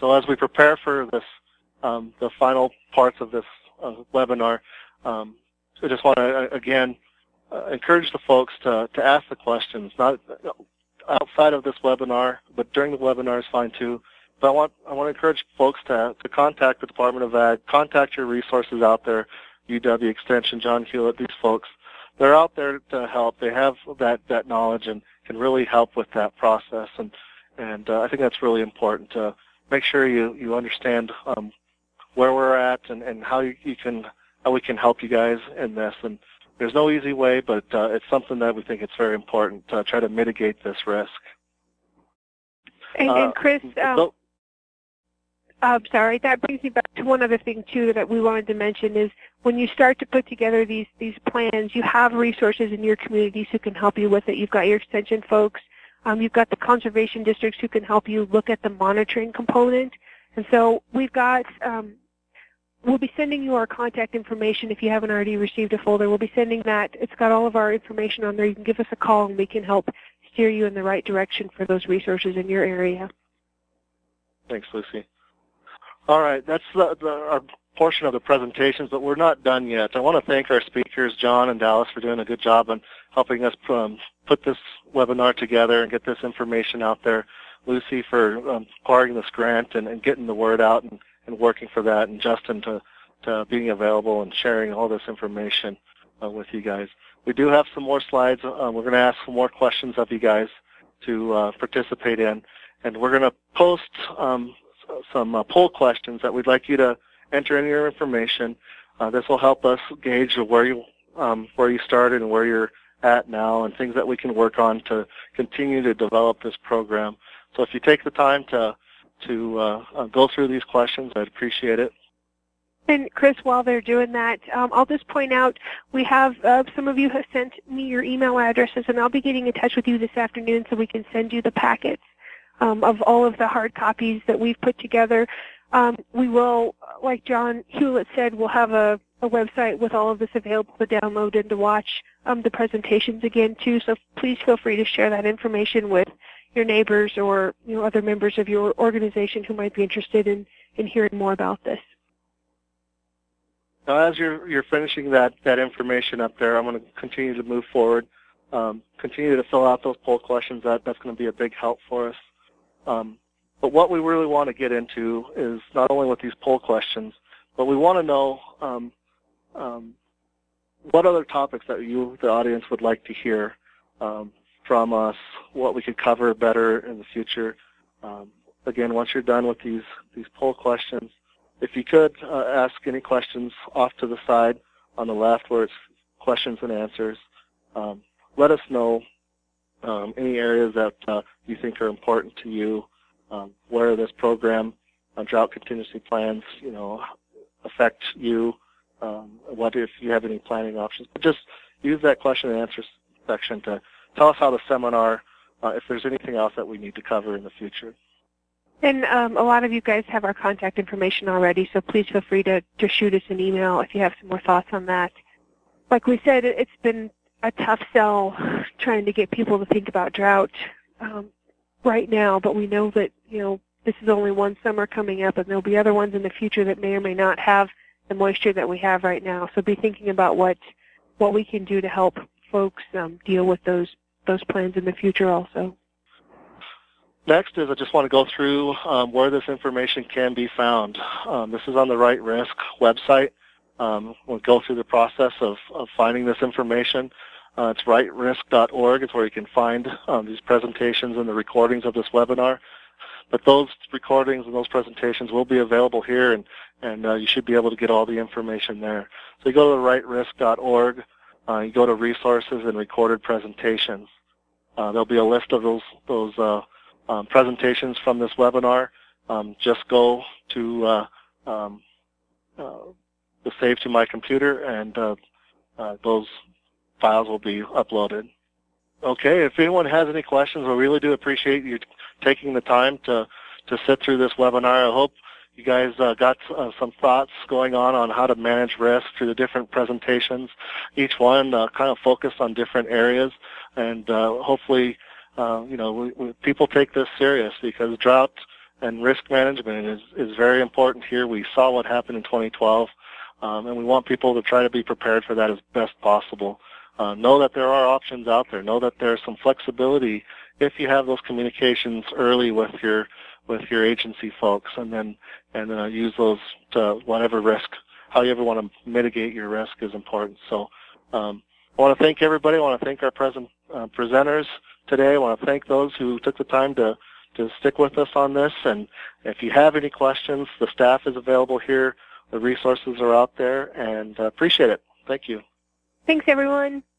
So as we prepare for this, the final parts of this webinar, I just want to, again, encourage the folks to ask the questions, not outside of this webinar, but during the webinar is fine too. But I want to encourage folks to contact the Department of Ag, contact your resources out there, UW Extension, John Hewlett, these folks. They're out there to help. They have that knowledge and can really help with that process. And I think that's really important to make sure you understand where we're at and how we can help you guys in this. And there's no easy way, but it's something that we think it's very important to try to mitigate this risk. And Chris, sorry, that brings me back to one other thing too that we wanted to mention is when you start to put together these plans, you have resources in your communities who can help you with it. You've got your extension folks, you've got the conservation districts who can help you look at the monitoring component. And so we've got, we'll be sending you our contact information if you haven't already received a folder. We'll be sending that. It's got all of our information on there. You can give us a call and we can help steer you in the right direction for those resources in your area. Thanks, Lucy. All right, that's our portion of the presentations, but we're not done yet. I want to thank our speakers, John and Dallas, for doing a good job on helping us put this webinar together and get this information out there. Lucy for acquiring this grant and getting the word out and working for that, and Justin to being available and sharing all this information with you guys. We do have some more slides. We're going to ask some more questions of you guys to participate in, and we're going to post some poll questions that we'd like you to enter in your information. This will help us gauge where you started and where you're at now and things that we can work on to continue to develop this program. So if you take the time to go through these questions, I'd appreciate it. And Chris, while they're doing that, I'll just point out we have some of you have sent me your email addresses, and I'll be getting in touch with you this afternoon so we can send you the packets of all of the hard copies that we've put together. We will, like John Hewlett said, we'll have a website with all of this available to download and to watch the presentations again too. So please feel free to share that information with your neighbors or other members of your organization who might be interested in hearing more about this. Now, as you're finishing that information up there, I'm going to continue to move forward. Continue to fill out those poll questions. That's going to be a big help for us. But what we really want to get into is not only with these poll questions, but we want to know what other topics that you, the audience, would like to hear from us, what we could cover better in the future. Again, once you're done with these poll questions, if you could ask any questions off to the side on the left where it's questions and answers, let us know any areas that you think are important to you, where this program, drought contingency plans, affect you, what if you have any planning options. But just use that question and answer section to tell us how the seminar, if there's anything else that we need to cover in the future. And a lot of you guys have our contact information already, so please feel free to shoot us an email if you have some more thoughts on that. Like we said, it's been a tough sell trying to get people to think about drought right now, but we know that this is only one summer coming up, and there'll be other ones in the future that may or may not have the moisture that we have right now. So be thinking about what we can do to help folks deal with those plans in the future also. Next is I just want to go through where this information can be found. This is on the Right Risk website. We'll go through the process of finding this information. It's rightrisk.org. It's where you can find these presentations and the recordings of this webinar. But those recordings and those presentations will be available here, and you should be able to get all the information there. So you go to rightrisk.org. You go to Resources and Recorded Presentations. There'll be a list of those presentations from this webinar. Just go to the Save to My Computer, and those files will be uploaded. Okay, if anyone has any questions, we really do appreciate you taking the time to sit through this webinar. I hope you guys got some thoughts going on how to manage risk through the different presentations. Each one kind of focused on different areas, and hopefully people take this serious, because drought and risk management is very important here. We saw what happened in 2012, and we want people to try to be prepared for that as best possible. Know that there are options out there. Know that there's some flexibility if you have those communications early with your agency folks, and then use those to whatever risk, however you want to mitigate your risk is important. So I want to thank everybody. I want to thank our presenters today. I want to thank those who took the time to stick with us on this. And if you have any questions, the staff is available here. The resources are out there, and appreciate it. Thank you. Thanks, everyone.